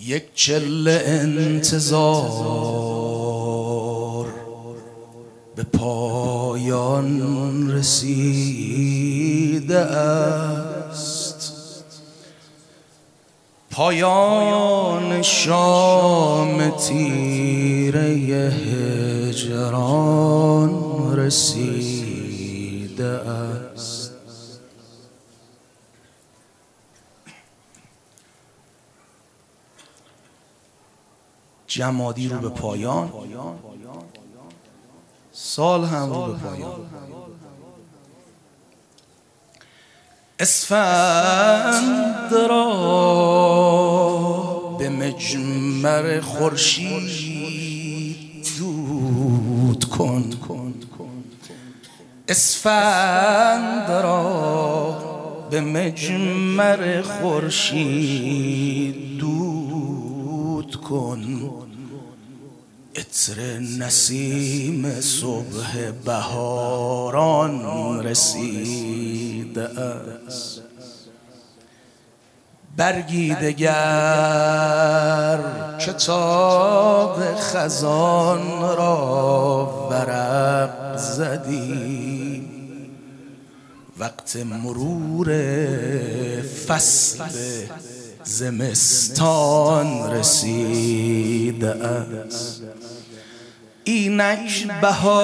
یک چله انتظار به پایان رسیده است. پایان شام تیره هجران رسیده است. جمادی رو به پایان، سال هم رو به پایان. اسفند را به مجمر خورشید دود کن. اسفند را به مجمر خورشید دود کن. عطر نسیم صبح بهاران رسیده است. برگی دگر کتاب خزان را ورق زدی. وقت مرور فصل زمستان رسیده است. اینک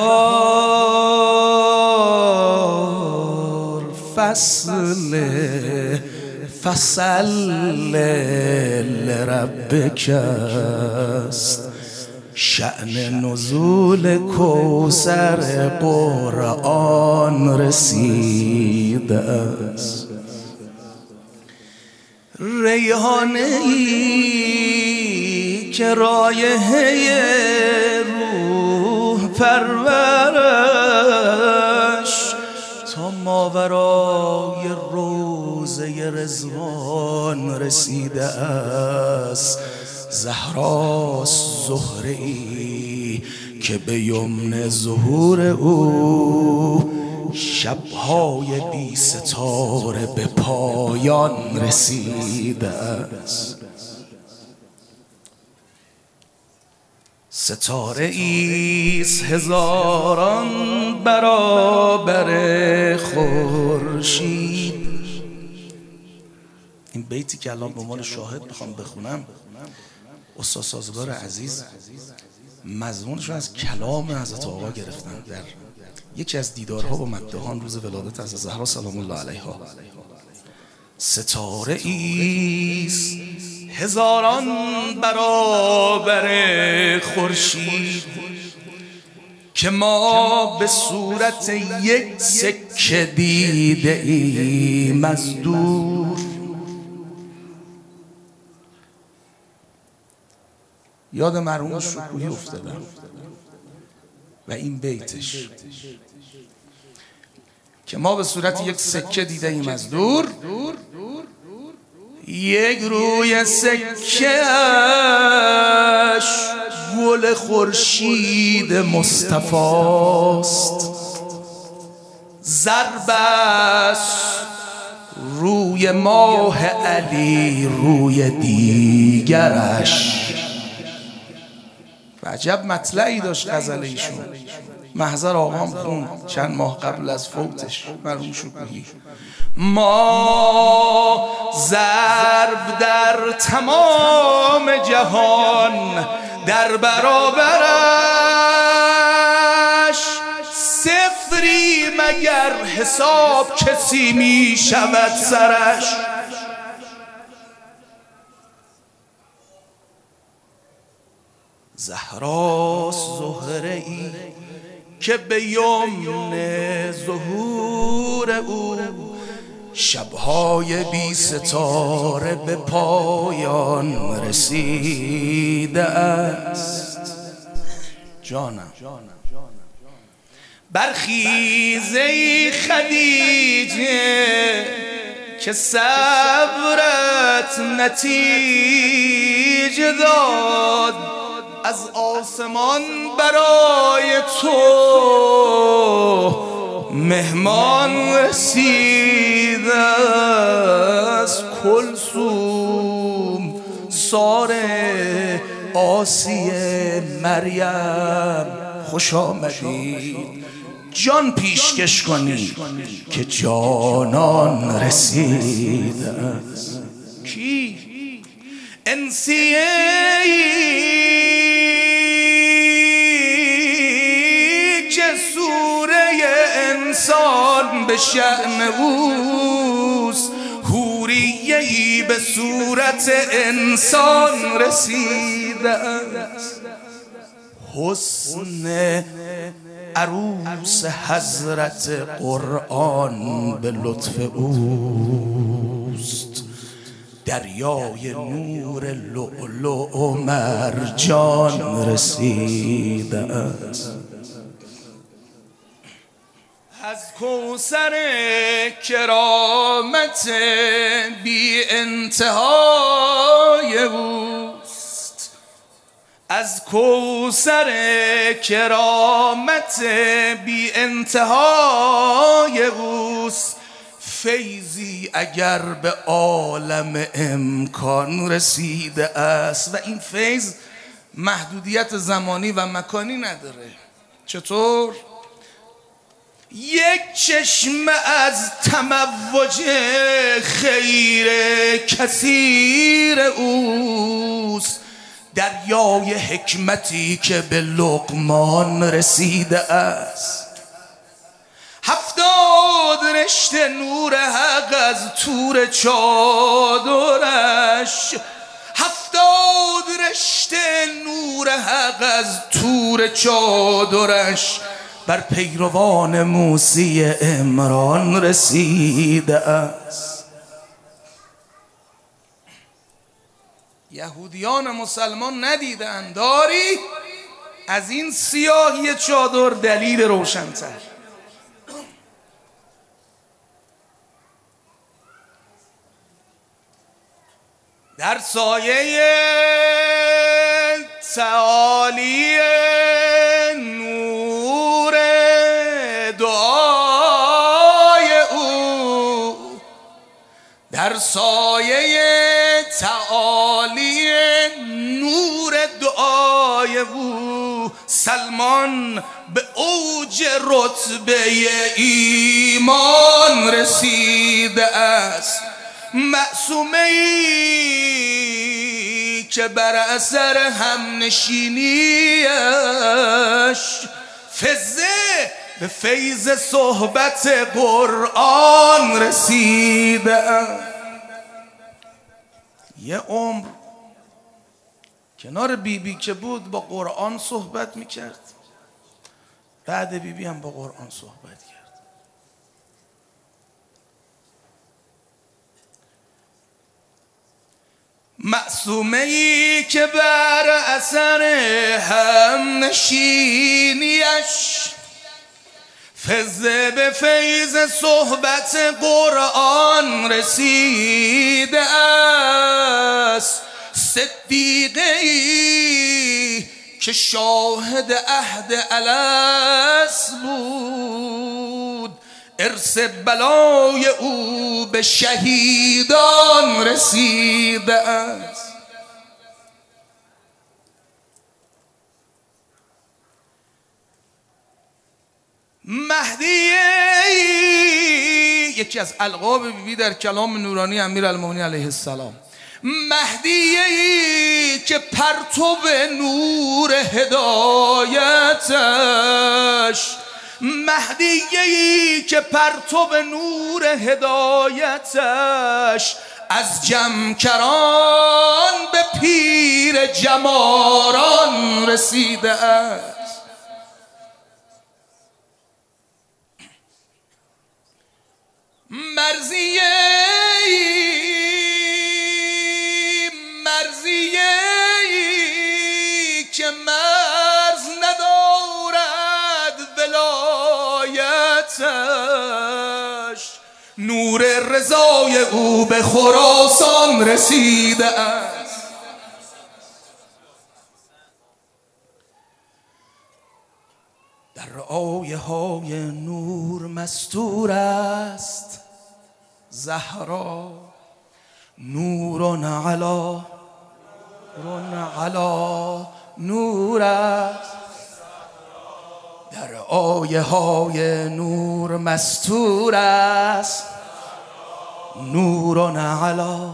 بهار فصل لربک است. شأن نزول کوثر قرآن رسیده است. ریحانه ای که رایحه روح پرورش تا ماورای روضه رضوان رسیده است. زهراست زهره ای که به یمن ظهور او شبهای بی ستاره به پایان رسیده است. ستاره ایست هزاران برابر خورشید. این بیتی که الان به عنوان شاهد میخوام بخونم، استاد سازگار عزیز مضمونشون از کلام حضرت آقا گرفتن در یکی از دیدارها با مداحان روز ولادت حضرت زهرا سلام الله علیها. ستاره ایست هزاران برابر خورشید که ما به صورت یک سکه دیده ایم از دور. یاد مرحوم شکوهی افتادم و این بیتش که ما به صورت یک سکه دیده ایم از دور. یک روی سکه‌اش گل خورشید مصطفاست. ضرب است روی ماه علی روی دیگرش. و عجب مطلعی داشت غزل ایشون. محضر آقام خوند چند ماه قبل از فوتش مرحوم شکوهی. ما ضرب در تمام جهان در برابرش. صفری مگر حساب کسی می شود سرش. زهراست زهره ای که به یمن ظهور او شبهای بی ستاره به پایان رسیده است. جانم برخیز ای خدیجه که صبرت نتیجه داد. از آسمان برای تو مهمان رسیده است. کلثوم رخسار آسیه مریم خوش آمدید، جان پیشکش کنی که جانان رسیده است. کی؟ انسیه که سوره انسان به شأن اوست، حوریه‌ای به صورت انسان رسیده است. حسن عروس حضرت قرآن به لطف اوست، دریای نور لؤلؤ و مرجان رسیده است. از کوثر کرامت بی انتهای اوست، از کوثر کرامت بی انتهای اوست، فیضی اگر به عالم امکان رسیده است. و این فیض محدودیت زمانی و مکانی نداره. چطور؟ یک چشمه از تموج خیر کثیر اوست، دریای حکمتی که به لقمان رسیده است. 70 رشته نور حق از تور چادرش، 70 رشته نور حق از تور چادرش، بر پیروان موسی عمران رسیده است. یهودیان مسلمان ندیدند داری از این سیاهی چادر دلیل روشن‌تر. در سایه تعالی نور دعای او، در سایه تعالی نور دعای او، سلمان به اوج رتبه ایمان رسیده است. معصومه‌ای که بر اثر همنشینیش فزه به فیض صحبت قرآن رسیده. یه عمر کنار بیبی که بود با قرآن صحبت میکرد، بعد بیبی هم با قرآن صحبت کرد. معصومه‌ای که بر اثر همنشینیش فزه به فیض صحبت قرآن رسیده است. صدیقه‌ای که شاهد عهد الست بود، ارث بلای او به شهیدان رسیده است. مهدی یکی از القاب بیبی در کلام نورانی امیرالمومنین علیه السلام، مهدی که پرتو نور هدایتش، مهدی که پرتو نور هدایتش از جمکران به پیر جماران رسیده است. مرضیه که مرز ندارد ولایتش، نور رضای او به خراسان رسیده است. در رعایه های نور مستور است زهرا، نور علی علی نور است، در آیه های نور مستور است. نور علی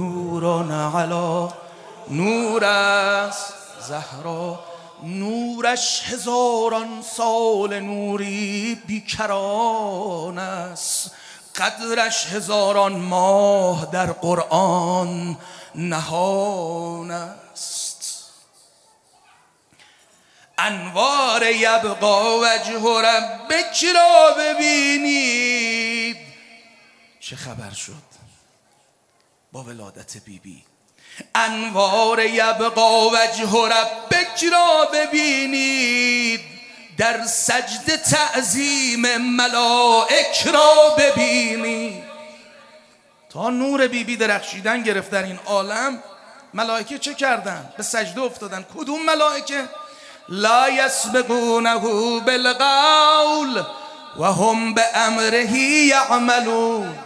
نور است زهرا، نورش هزاران سال نوری بیکران است. قدرش هزاران ماه در قرآن نهان است. انوار یبقا وجه ربک را ببینید. چه خبر شد با ولادت بیبی؟ انوار یبقا وجه ربک را ببینید، در سجد تعظیم ملائک را ببینید. تا نور بیبی درخشیدن گرفت در این عالم، ملائکه چه کردن؟ به سجده افتادن. کدوم ملائکه؟ لا یسبقونه بالقول و هم به امره یعملون.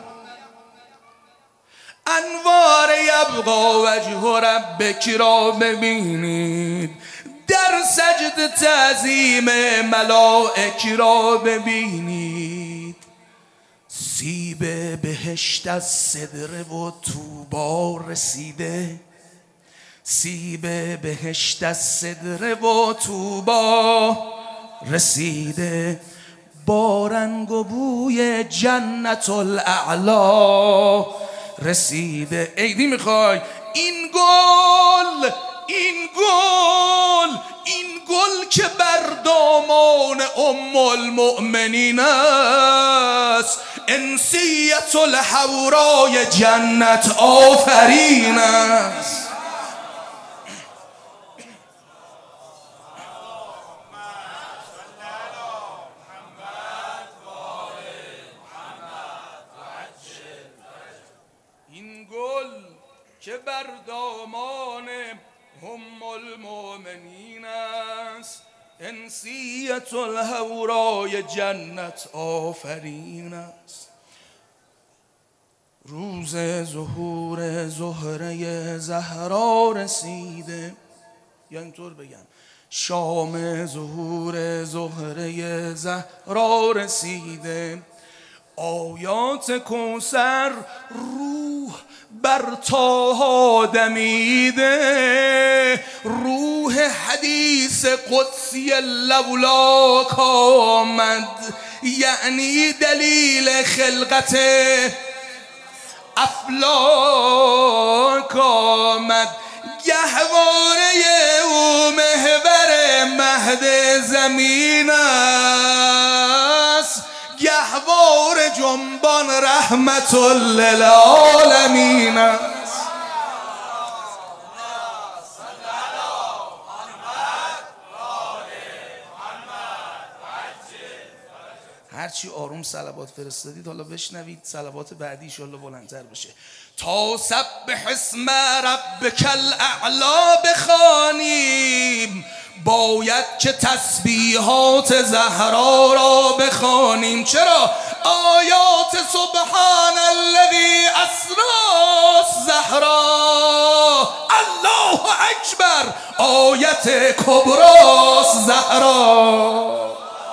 انوار یبقا وجه ربک را ببینید، در سجد تعظیم ملائک را ببینید. سیب بهشت از سدره و طوبا رسیده، سیب بهشت از سدره و طوبا رسیده، با رنگ و بوی جنت الاعلا رسیده. عیدی میخوای؟ این گل که بر دامان ام المؤمنین است، انسیت الحورای جنت آفرین است. این گل که بر دامان ام المؤمنین است، انسیت الحورای جنت آفرین است. روز ظهور زهره زهرا رسیده، یا اینطور بگم شام ظهور زهره زهرا رسیده. آیات کوثر روح بر طه دمیده، روح حدیث قدسی لولاک آمد، یعنی دلیل خلقت افلاک آمد. گهواره او محور مهد زمین است، گهوار جنبان رحمت للعالمین است. هرچی آروم صلوات فرستادید حالا بشنوید، صلوات بعدی انشالله بلندتر بشه. تا سبح اسم ربک الاعلا بخوانیم، باید که تسبیحات زهرا را بخوانیم. چرا؟ آیات سبحان الذی اسری زهرا، الله اکبر، آیت کبراست زهرا.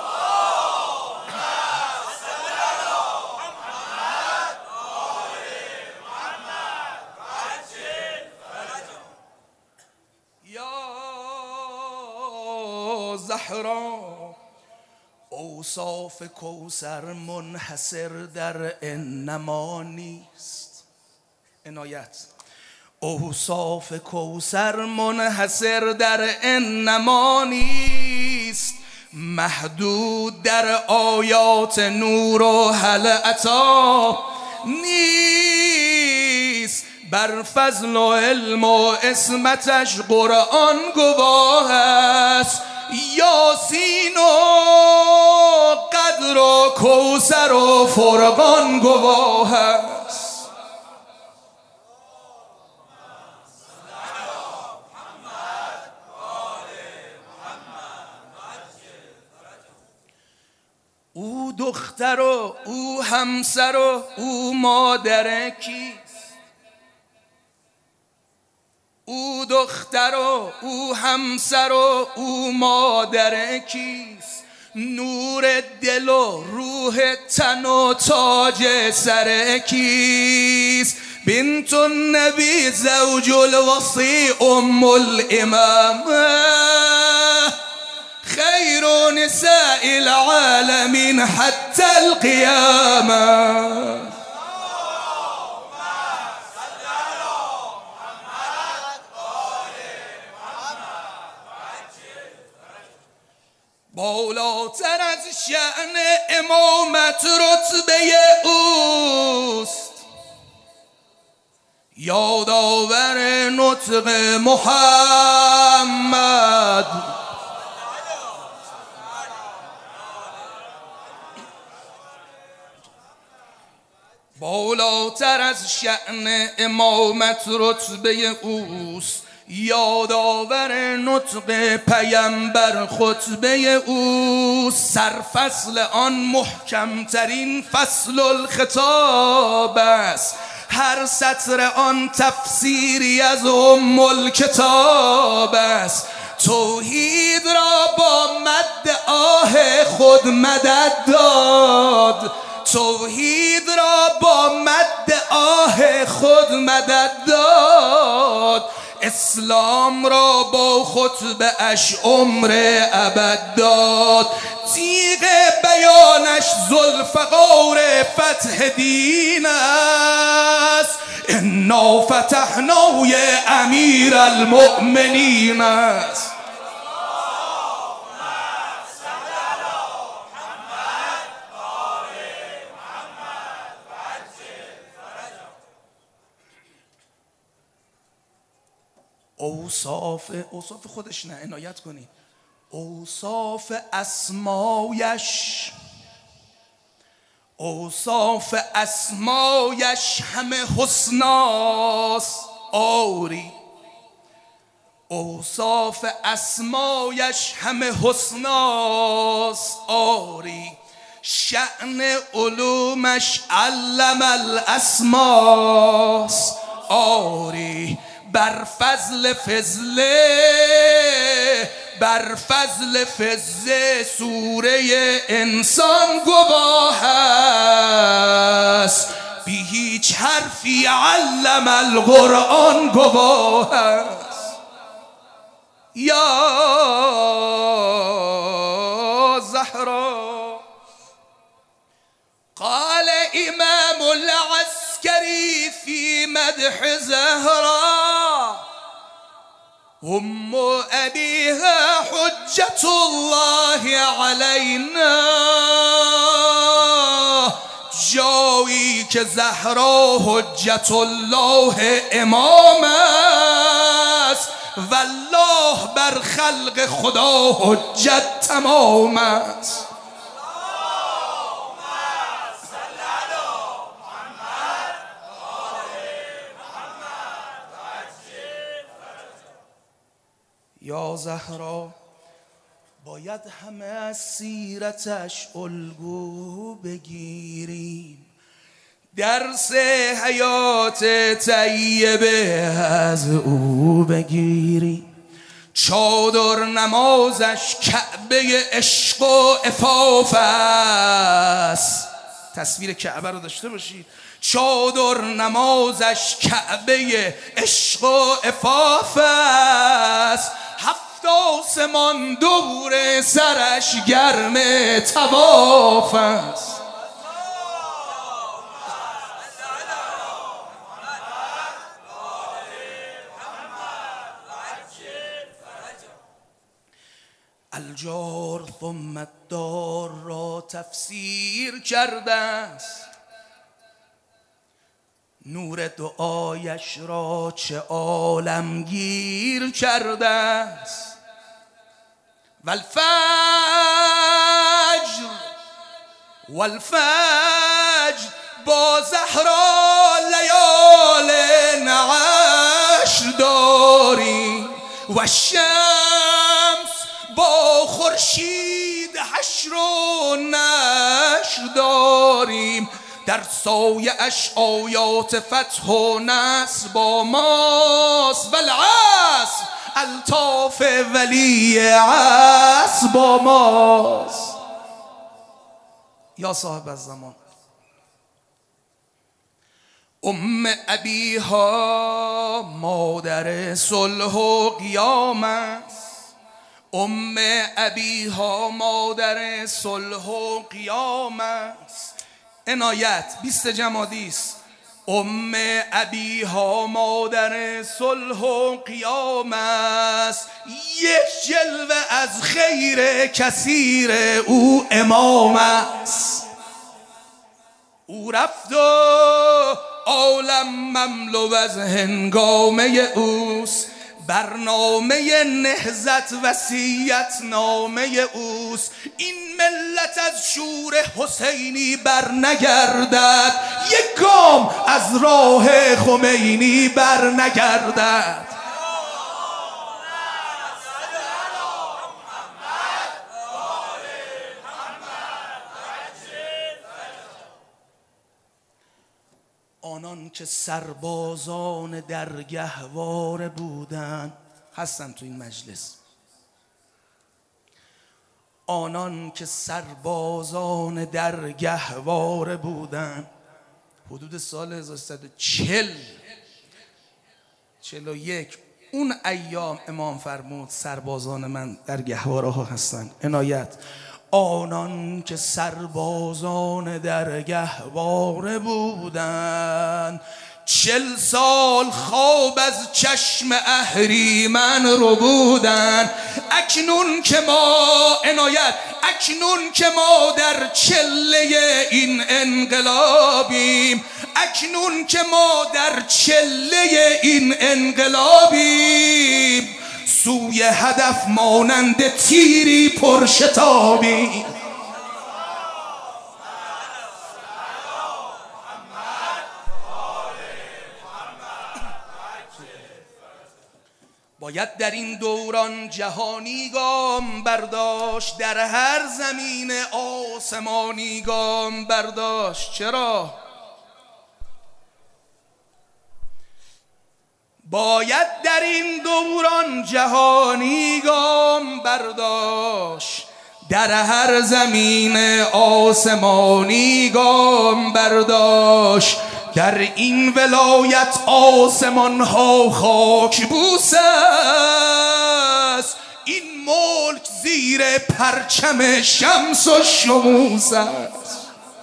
زهرا اوصاف کوثر منحصر در انما نیست. عنایت. اوصاف کوثر منحصر در انما نیست، محدود در آیات نور و هل عطا نیست. بر فضل و علم و عصمتش قرآن گواه است، یاسین و قدر و کوثر و فرقان گواه است. او دختر و او همسر و او مادر کیست؟ او دختر پسر و او همسر و او مادر کیست؟ نور دل و روح تن و تاج سر کیست؟ بنت النبی زوج الوصی ام الامامه خیر نساء العالمین حتی القیامه. بالاتر از شأن امامت رتبه اوست، یادآور نطق محمد. بالاتر از شأن امامت رتبه اوست، یادآور نطق پیمبر خطبه او. سرفصل آن محکمترین فصل الخطاب است، هر سطر آن تفسیری از ام الکتاب است. توحید را با مد آه خود مدد داد، توحید را با مد آه خود مدد داد. اسلام را با خطبه اش عمر ابد داد. تیغ بیانش ذوالفقار فتح دین است، انا فتحنا امیر المؤمنین است. اوصاف خودش نه، عنایت کنید. اوصاف اسمایش همه حسناست آری. اوصاف اسمایش همه حسناست آری. شأن علومش علم الاسماست آری. بر فضل فضل سوره انسان گواه است، بی هیچ حرفی علم القرآن گواه است. یا زهرا قال امام العسکری فی مدح زهرا ام ابیها حجت الله علینا. جایی که زهرا حجت الله امام است، والله بر خلق خدا حجت تمام است. یا زهرا باید همه از سیرتش الگو بگیریم، درس حیات طیبه از او بگیریم. چادر نمازش کعبه عشق و عفاف است. تصویر کعبه رو داشته باشید. چادر نمازش کعبه عشق و عفاف است. هفت آسمان دور سرش گرم طواف است. الجار ثم الدار را تفسیر کرده است، نور دعایش را چه عالمگیر کرده است. والفجر با زهرا لیال عشر داریم، و شمس با خورشید حشر و نشر داریم. در سایه اش آیات فتح و نصر با ماست. والعصر الطاف ولی عصر با ماست. یا صاحب الزمان. ابیها مادر صلح و قیام است. ابیها مادر صلح و قیام است. عنایت 20 جمادی است. ابیها مادر صلح و قیام است. یک جلوه از خیر کثیر او امام است. او رفت و عالم مملو از هنگامه اوست. برنامه نهضت وصیت نامه اوست. این ملت از شور حسینی بر نگردد، یک گام از راه خمینی بر نگردد. آنان که سربازان در گهواره بودند هستن تو این مجلس. آنان که سربازان در گهواره بودند حدود سال 1341 اون ایام امام فرمود سربازان من در گهواره ها هستن. عنایت. آنان که سربازان در گهواره بودند 40 سال خواب از چشم اهریمن رو بودن. اکنون که ما اکنون که ما در چله این انقلابیم، اکنون که ما در چله این انقلابیم، سوی هدف مانند تیری پرشتابیم. باید در این دوران جهانی گام برداشت، در هر زمین آسمانی گام برداشت. چرا؟ باید در این دوران جهانی گام برداشت، در هر زمین آسمانی گام برداشت. در این ولایت آسمان ها خاک بوس است، این ملک زیر پرچم شمس و شموس است.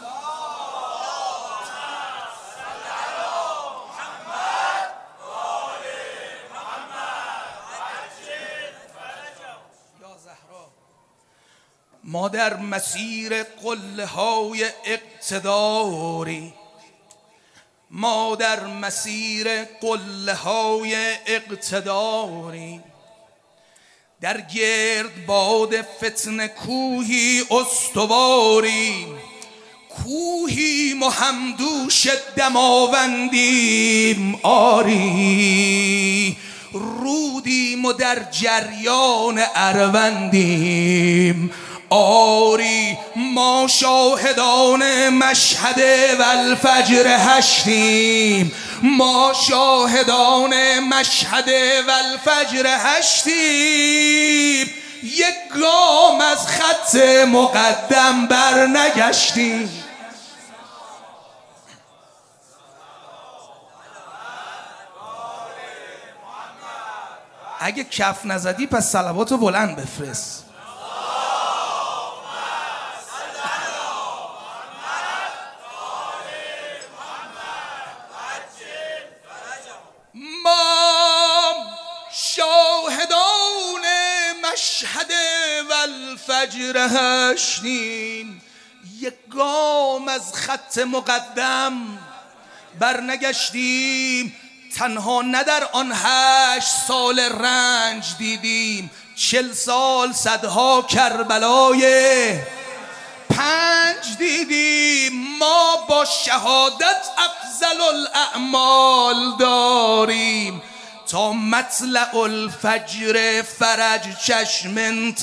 ما در مسیر قله های اقتداری، ما در مسیر قله های اقتداری، در گرد باد فتنه کوهی استواری، کوهی همدوش دماوندیم آری، رودیم و در جریان اروندیم آری. ما شاهدان مشهد والفجر هشتیم، ما شاهدان مشهد والفجر هشتیم، یک گام از خط مقدم بر نگشتیم. اگه کف نزدی پس صلواتو بلند بفرست. شاهدان مشهد والفجر هشتیم، یک گام از خط مقدم برنگشتیم. تنها نه در آن 8 سال رنج دیدیم، 40 سال صدها کربلای 5 دیدیم. ما با شهادت افضل الاعمال داریم، تا مطلع الفجر فرج چشم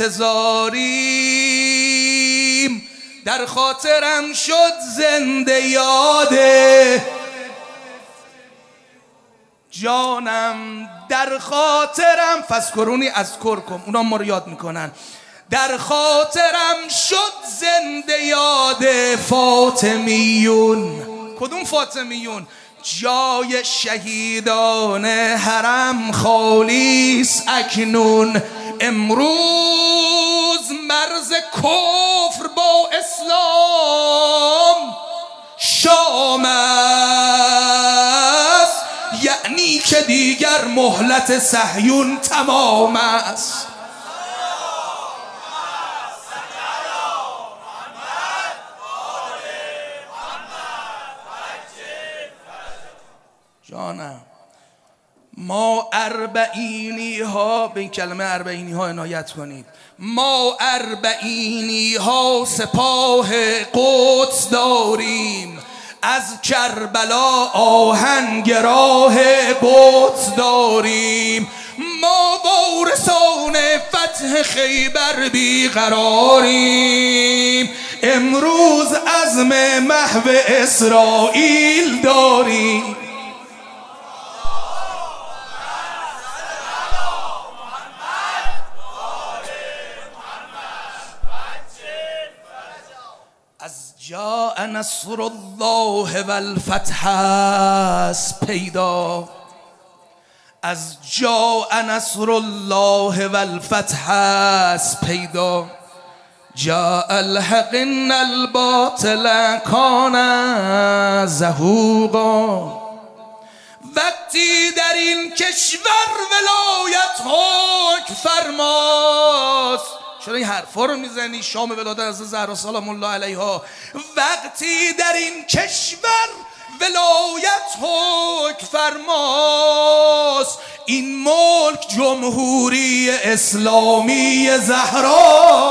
انتظاریم. در خاطرم شد زنده یاده جانم در خاطرم فذکرونی اذکرکم، اونا ما رو یاد میکنن. در خاطرم شد زنده یاد فاطمیون. کدوم فاطمیون؟ جای شهیدان حرم خالیس اکنون. امروز مرز کفر با اسلام شام است، یعنی که دیگر مهلت صهیون تمام است. جانم ما اربعینی ها، به این کلمه اربعینی ها عنایت کنید، ما اربعینی ها سپاه قدس داریم، از کربلا آهنگ راه بت داریم، ما وارثان فتح خیبر بیقراریم، امروز عزم محو اسرائیل داریم. از جاء نصر الله و الفتح است پیدا، از جاء نصر الله و الفتح است پیدا، جاء الحق ان الباطل کان زهوقا. وقتی در این کشور ولایت حکم فرماست، چرا این حرفا رو میزنی؟ شام ولادت از زهرا سلام الله علیها. وقتی در این کشور ولایت حکم فرماست، این ملک جمهوری اسلامی زهرا